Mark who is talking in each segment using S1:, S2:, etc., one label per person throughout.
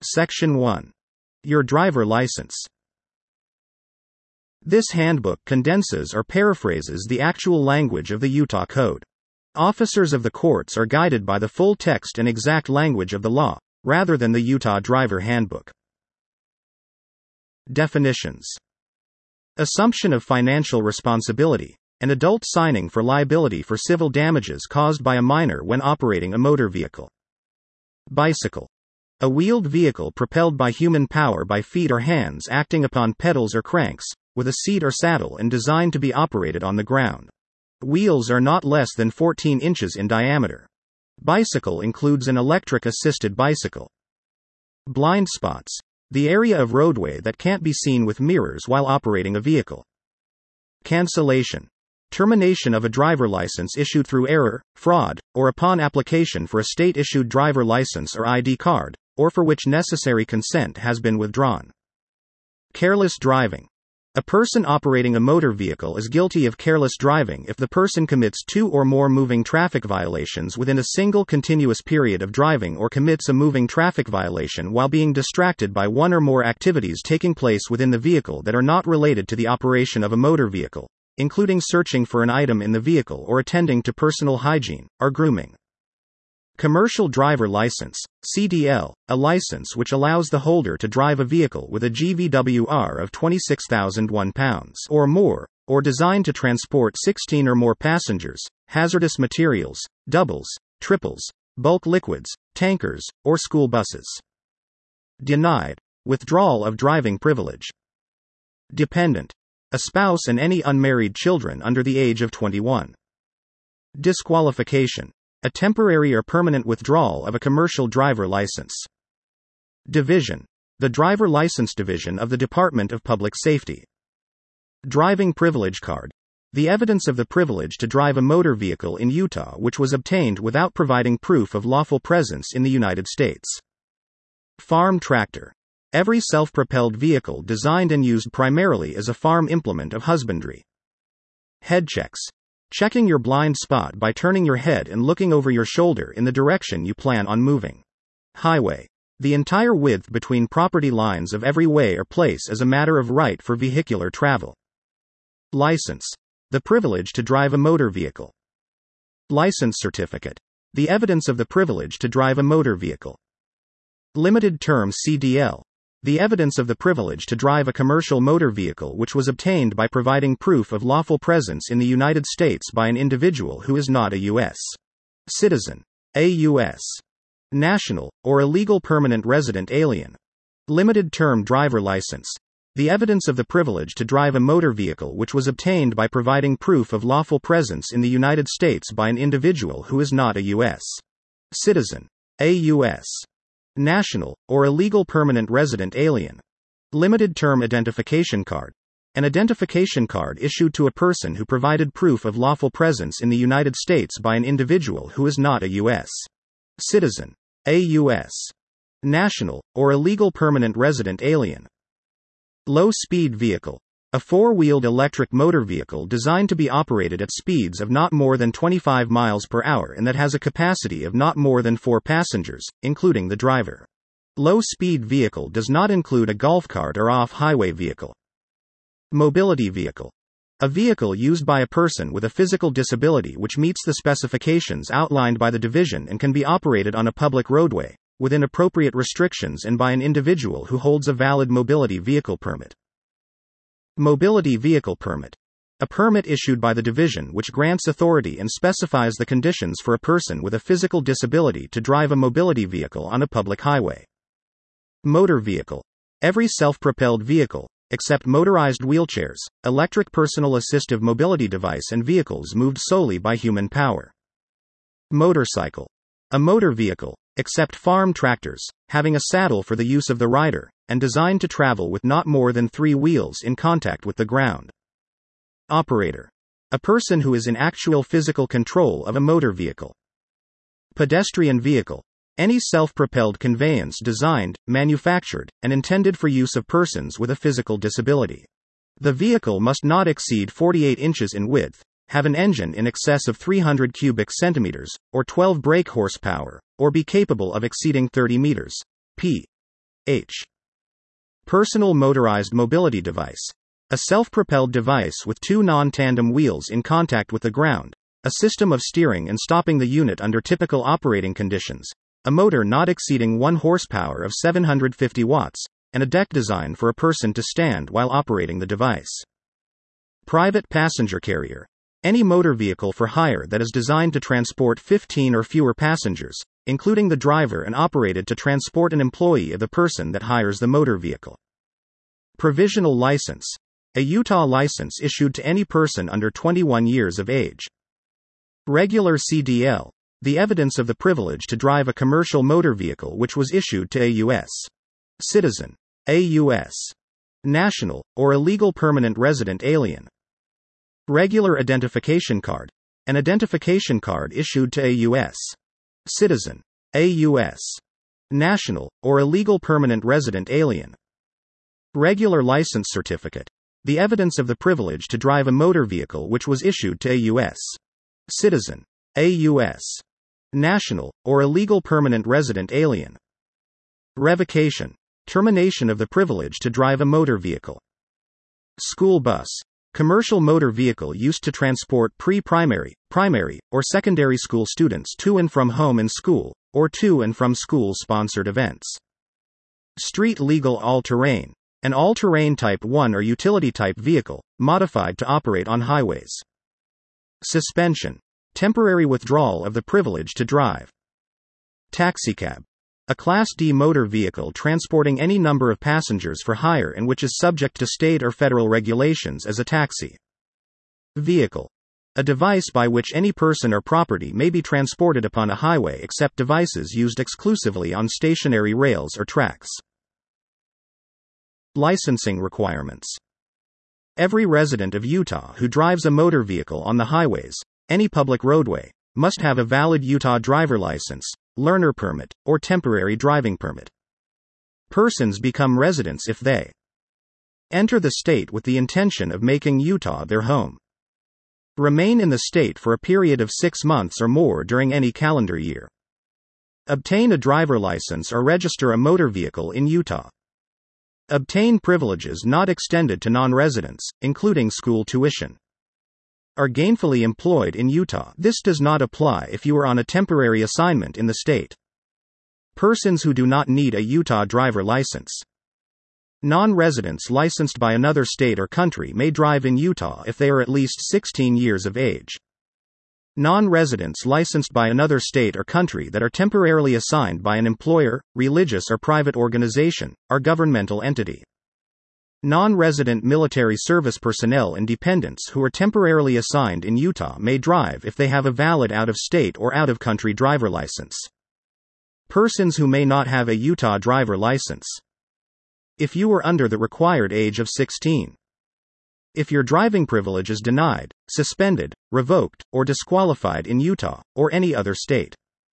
S1: Section 1. Your driver license. This handbook condenses or paraphrases the actual language of the Utah Code. Officers of the courts are guided by the full text and exact language of the law, rather than the Utah Driver Handbook. Definitions. Assumption of financial responsibility. An adult signing for liability for civil damages caused by a minor when operating a motor vehicle. Bicycle. A wheeled vehicle propelled by human power by feet or hands acting upon pedals or cranks, with a seat or saddle and designed to be operated on the ground. Wheels are not less than 14 inches in diameter. Bicycle includes an electric-assisted bicycle. Blind spots. The area of roadway that can't be seen with mirrors while operating a vehicle. Cancellation. Termination of a driver license issued through error, fraud, or upon application for a state-issued driver license or ID card, or for which necessary consent has been withdrawn. Careless driving. A person operating a motor vehicle is guilty of careless driving if the person commits 2 or more moving traffic violations within a single continuous period of driving or commits a moving traffic violation while being distracted by one or more activities taking place within the vehicle that are not related to the operation of a motor vehicle, including searching for an item in the vehicle or attending to personal hygiene, or grooming. Commercial driver license, CDL, a license which allows the holder to drive a vehicle with a GVWR of 26,001 pounds or more, or designed to transport 16 or more passengers, hazardous materials, doubles, triples, bulk liquids, tankers, or school buses. Denied. Withdrawal of driving privilege. Dependent. A spouse and any unmarried children under the age of 21. Disqualification. A temporary or permanent withdrawal of a commercial driver license. Division. The Driver License Division of the Department of Public Safety. Driving Privilege Card. The evidence of the privilege to drive a motor vehicle in Utah which was obtained without providing proof of lawful presence in the United States. Farm tractor. Every self-propelled vehicle designed and used primarily as a farm implement of husbandry. Head checks. Checking your blind spot by turning your head and looking over your shoulder in the direction you plan on moving. Highway. The entire width between property lines of every way or place as a matter of right for vehicular travel. License. The privilege to drive a motor vehicle. License certificate. The evidence of the privilege to drive a motor vehicle. Limited term CDL. The evidence of the privilege to drive a commercial motor vehicle which was obtained by providing proof of lawful presence in the United States by an individual who is not a U.S. citizen, a U.S. national, or a legal permanent resident alien. Limited term driver license. The evidence of the privilege to drive a motor vehicle which was obtained by providing proof of lawful presence in the United States by an individual who is not a U.S. citizen, a U.S. national, or a legal permanent resident alien. Limited term identification card. An identification card issued to a person who provided proof of lawful presence in the United States by an individual who is not a U.S. citizen, a U.S. national, or a legal permanent resident alien. Low-speed vehicle. A four-wheeled electric motor vehicle designed to be operated at speeds of not more than 25 miles per hour and that has a capacity of not more than 4 passengers, including the driver. Low-speed vehicle does not include a golf cart or off-highway vehicle. Mobility vehicle. A vehicle used by a person with a physical disability which meets the specifications outlined by the division and can be operated on a public roadway, within appropriate restrictions and by an individual who holds a valid mobility vehicle permit. Mobility vehicle permit. A permit issued by the division which grants authority and specifies the conditions for a person with a physical disability to drive a mobility vehicle on a public highway. Motor vehicle. Every self-propelled vehicle, except motorized wheelchairs, electric personal assistive mobility device and vehicles moved solely by human power. Motorcycle. A motor vehicle, except farm tractors, having a saddle for the use of the rider, and designed to travel with not more than 3 wheels in contact with the ground. Operator. A person who is in actual physical control of a motor vehicle. Pedestrian vehicle. Any self-propelled conveyance designed, manufactured, and intended for use of persons with a physical disability. The vehicle must not exceed 48 inches in width, have an engine in excess of 300 cubic centimeters, or 12 brake horsepower, or be capable of exceeding 30 meters, p. H. Personal motorized mobility device. A self-propelled device with two non-tandem wheels in contact with the ground, a system of steering and stopping the unit under typical operating conditions, a motor not exceeding 1 horsepower of 750 watts, and a deck designed for a person to stand while operating the device. Private passenger carrier. Any motor vehicle for hire that is designed to transport 15 or fewer passengers, including the driver, and operated to transport an employee of the person that hires the motor vehicle. Provisional license. A Utah license issued to any person under 21 years of age. Regular CDL. The evidence of the privilege to drive a commercial motor vehicle which was issued to a U.S. citizen, a U.S. national, or a legal permanent resident alien. Regular identification card. An identification card issued to a U.S. citizen, a U.S. national, or a legal permanent resident alien. Regular license certificate. The evidence of the privilege to drive a motor vehicle which was issued to a U.S. citizen, a U.S. national, or a legal permanent resident alien. Revocation. Termination of the privilege to drive a motor vehicle. School bus. Commercial motor vehicle used to transport pre-primary, primary, or secondary school students to and from home and school, or to and from school-sponsored events. Street legal all-terrain. An all-terrain Type 1 or utility-type vehicle, modified to operate on highways. Suspension. Temporary withdrawal of the privilege to drive. Taxicab. A Class D motor vehicle transporting any number of passengers for hire and which is subject to state or federal regulations as a taxi. Vehicle. A device by which any person or property may be transported upon a highway except devices used exclusively on stationary rails or tracks. Licensing requirements. Every resident of Utah who drives a motor vehicle on the highways, any public roadway, must have a valid Utah driver license, learner permit, or temporary driving permit. Persons become residents if they enter the state with the intention of making Utah their home, remain in the state for a period of 6 months or more during any calendar year, obtain a driver license or register a motor vehicle in Utah, obtain privileges not extended to non-residents, including school tuition, are gainfully employed in Utah. This does not apply if you are on a temporary assignment in the state. Persons who do not need a Utah driver license. Non-residents licensed by another state or country may drive in Utah if they are at least 16 years of age. Non-residents licensed by another state or country that are temporarily assigned by an employer, religious or private organization, or governmental entity. Non-resident military service personnel and dependents who are temporarily assigned in Utah may drive if they have a valid out-of-state or out-of-country driver license. Persons who may not have a Utah driver license. If you are under the required age of 16. If your driving privilege is denied, suspended, revoked, or disqualified in Utah, or any other state.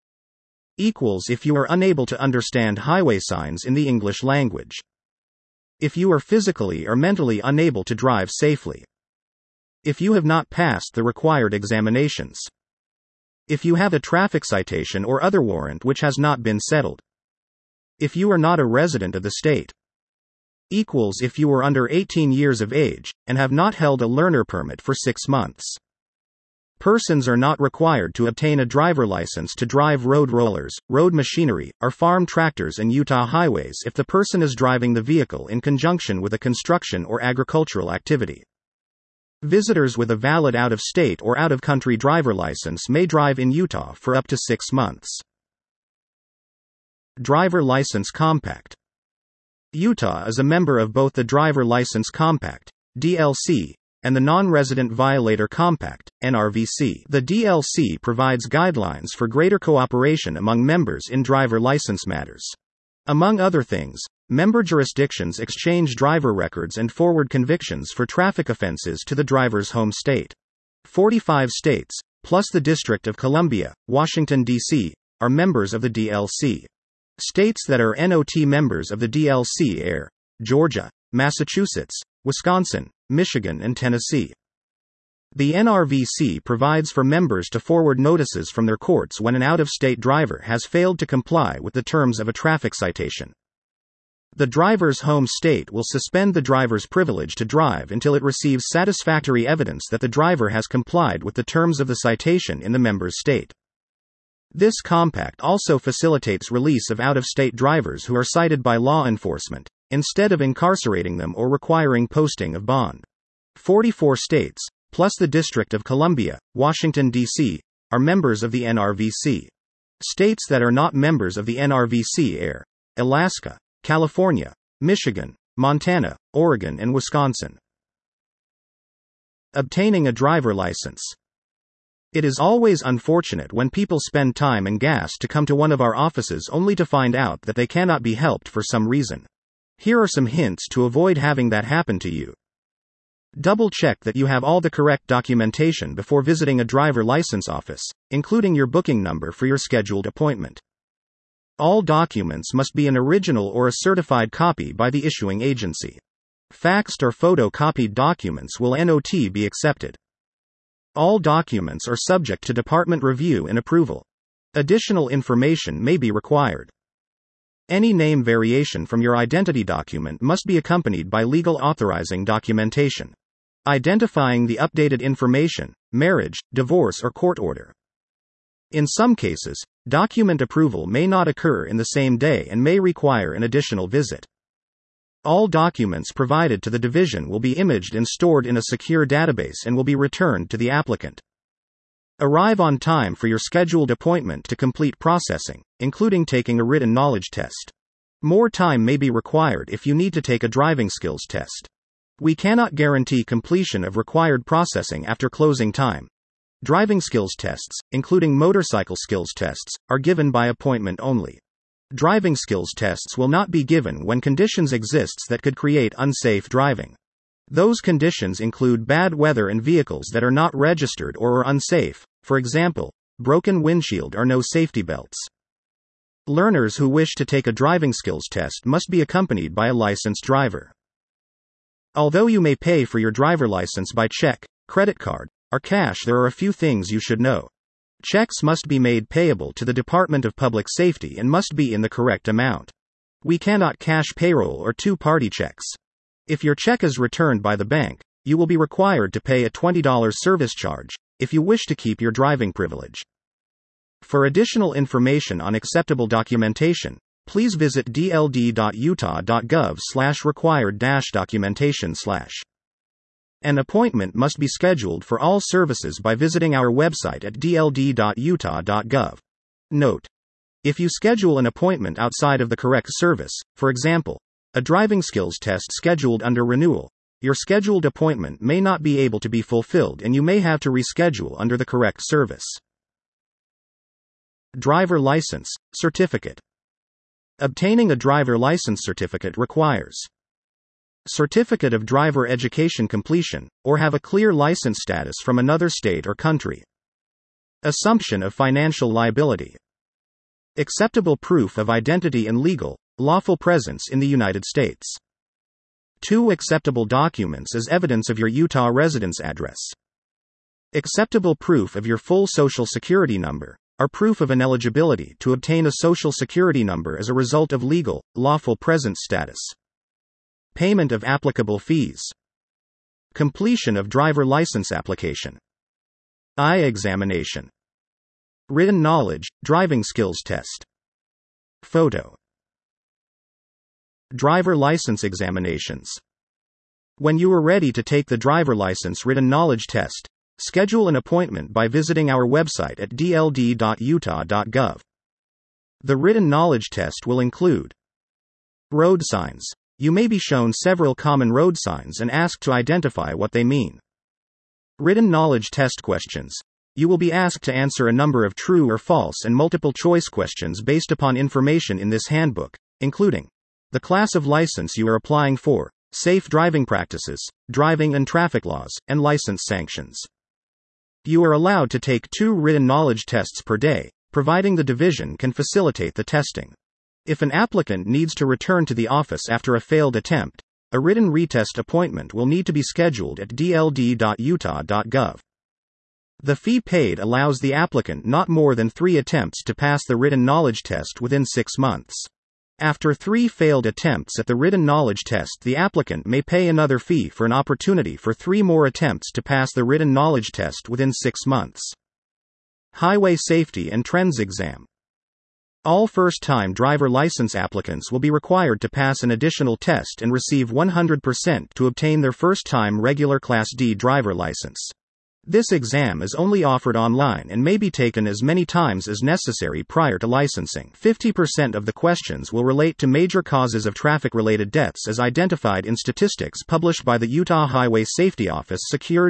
S1: Equals if you are unable to understand highway signs in the English language. If you are physically or mentally unable to drive safely. If you have not passed the required examinations. If you have a traffic citation or other warrant which has not been settled. If you are not a resident of the state. Equals if you are under 18 years of age, and have not held a learner permit for 6 months. Persons are not required to obtain a driver license to drive road rollers, road machinery, or farm tractors in Utah highways if the person is driving the vehicle in conjunction with a construction or agricultural activity. Visitors with a valid out-of-state or out-of-country driver license may drive in Utah for up to 6 months. Driver License Compact. Utah is a member of both the Driver License Compact, DLC, and the Non-Resident Violator Compact, NRVC. The DLC provides guidelines for greater cooperation among members in driver license matters. Among other things, member jurisdictions exchange driver records and forward convictions for traffic offenses to the driver's home state. 45 states, plus the District of Columbia, Washington, D.C., are members of the DLC. States that are NOT members of the DLC are Georgia, Massachusetts, Wisconsin, Michigan, and Tennessee. The NRVC provides for members to forward notices from their courts when an out-of-state driver has failed to comply with the terms of a traffic citation. The driver's home state will suspend the driver's privilege to drive until it receives satisfactory evidence that the driver has complied with the terms of the citation in the member's state. This compact also facilitates release of out-of-state drivers who are cited by law enforcement, instead of incarcerating them or requiring posting of bond. 44 states, plus the District of Columbia, Washington, D.C., are members of the NRVC. States that are not members of the NRVC are Alaska, California, Michigan, Montana, Oregon, and Wisconsin. Obtaining a driver license. It is always unfortunate when people spend time and gas to come to one of our offices only to find out that they cannot be helped for some reason. Here are some hints to avoid having that happen to you. Double check that you have all the correct documentation before visiting a driver license office, including your booking number for your scheduled appointment. All documents must be an original or a certified copy by the issuing agency. Faxed or photocopied documents will not be accepted. All documents are subject to department review and approval. Additional information may be required. Any name variation from your identity document must be accompanied by legal authorizing documentation, identifying the updated information, marriage, divorce, or court order. In some cases, document approval may not occur in the same day and may require an additional visit. All documents provided to the division will be imaged and stored in a secure database and will be returned to the applicant. Arrive on time for your scheduled appointment to complete processing, including taking a written knowledge test. More time may be required if you need to take a driving skills test. We cannot guarantee completion of required processing after closing time. Driving skills tests, including motorcycle skills tests, are given by appointment only. Driving skills tests will not be given when conditions exist that could create unsafe driving. Those conditions include bad weather and vehicles that are not registered or are unsafe, for example, broken windshield or no safety belts. Learners who wish to take a driving skills test must be accompanied by a licensed driver. Although you may pay for your driver license by check, credit card, or cash, there are a few things you should know. Checks must be made payable to the Department of Public Safety and must be in the correct amount. We cannot cash payroll or two-party checks. If your check is returned by the bank, you will be required to pay a $20 service charge if you wish to keep your driving privilege. For additional information on acceptable documentation, please visit dld.utah.gov/required-documentation/. An appointment must be scheduled for all services by visiting our website at dld.utah.gov. Note: if you schedule an appointment outside of the correct service, for example, a driving skills test scheduled under renewal, your scheduled appointment may not be able to be fulfilled and you may have to reschedule under the correct service. Driver license certificate. Obtaining a driver license certificate requires certificate of driver education completion, or have a clear license status from another state or country. Assumption of financial liability. Acceptable proof of identity and legal, lawful presence in the United States. 2 acceptable documents as evidence of your Utah residence address. Acceptable proof of your full Social Security number, or proof of ineligibility to obtain a Social Security number as a result of legal, lawful presence status. Payment of applicable fees. Completion of driver license application. Eye examination. Written knowledge, driving skills test. Photo. Driver license examinations. When you are ready to take the driver license written knowledge test, schedule an appointment by visiting our website at dld.utah.gov. The written knowledge test will include road signs. You may be shown several common road signs and asked to identify what they mean. Written knowledge test questions. You will be asked to answer a number of true or false and multiple choice questions based upon information in this handbook, including the class of license you are applying for, safe driving practices, driving and traffic laws, and license sanctions. You are allowed to take 2 written knowledge tests per day, providing the division can facilitate the testing. If an applicant needs to return to the office after a failed attempt, a written retest appointment will need to be scheduled at dld.utah.gov. The fee paid allows the applicant not more than 3 attempts to pass the written knowledge test within 6 months. After 3 failed attempts at the written knowledge test, the applicant may pay another fee for an opportunity for 3 more attempts to pass the written knowledge test within 6 months. Highway Safety and Trends Exam. All first-time driver license applicants will be required to pass an additional test and receive 100% to obtain their first-time regular Class D driver license. This exam is only offered online and may be taken as many times as necessary prior to licensing. 50% of the questions will relate to major causes of traffic-related deaths as identified in statistics published by the Utah Highway Safety Office.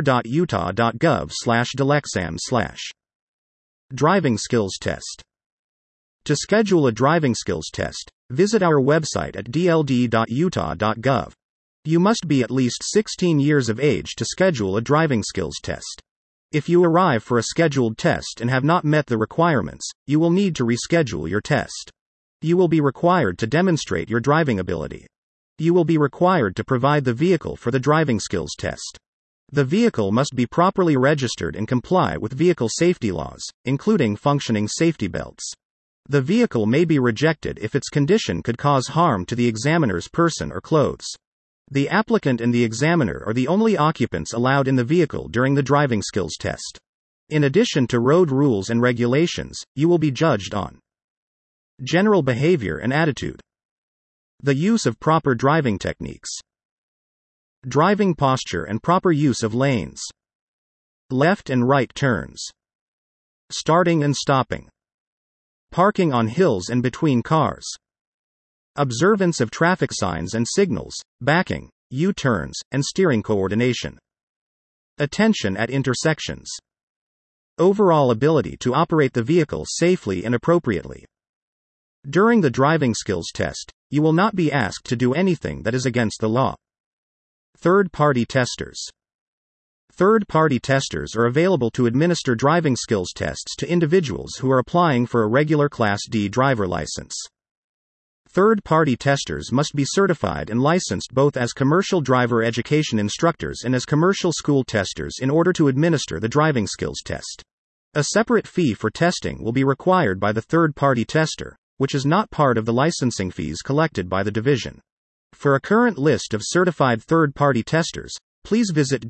S1: secure.utah.gov/delexam/. Driving Skills Test. To schedule a driving skills test, visit our website at dld.utah.gov. You must be at least 16 years of age to schedule a driving skills test. If you arrive for a scheduled test and have not met the requirements, you will need to reschedule your test. You will be required to demonstrate your driving ability. You will be required to provide the vehicle for the driving skills test. The vehicle must be properly registered and comply with vehicle safety laws, including functioning safety belts. The vehicle may be rejected if its condition could cause harm to the examiner's person or clothes. The applicant and the examiner are the only occupants allowed in the vehicle during the driving skills test. In addition to road rules and regulations, you will be judged on general behavior and attitude, the use of proper driving techniques, driving posture and proper use of lanes, left and right turns, starting and stopping, parking on hills and between cars, observance of traffic signs and signals, backing, U-turns, and steering coordination, attention at intersections, overall ability to operate the vehicle safely and appropriately. During the driving skills test, you will not be asked to do anything that is against the law. Third-party testers. Third-party testers are available to administer driving skills tests to individuals who are applying for a regular Class D driver license. Third-party testers must be certified and licensed both as commercial driver education instructors and as commercial school testers in order to administer the driving skills test. A separate fee for testing will be required by the third-party tester, which is not part of the licensing fees collected by the division. For a current list of certified third-party testers, please visit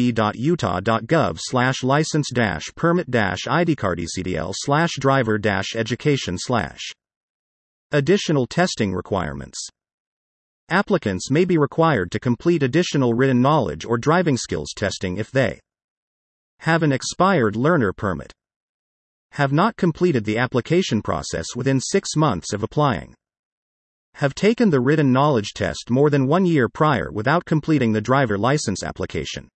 S1: dld.utah.gov/license-permit-idcardecdl/driver-education/. Additional testing requirements. Applicants may be required to complete additional written knowledge or driving skills testing if they have an expired learner permit, have not completed the application process within 6 months of applying, have taken the written knowledge test more than 1 year prior without completing the driver license application.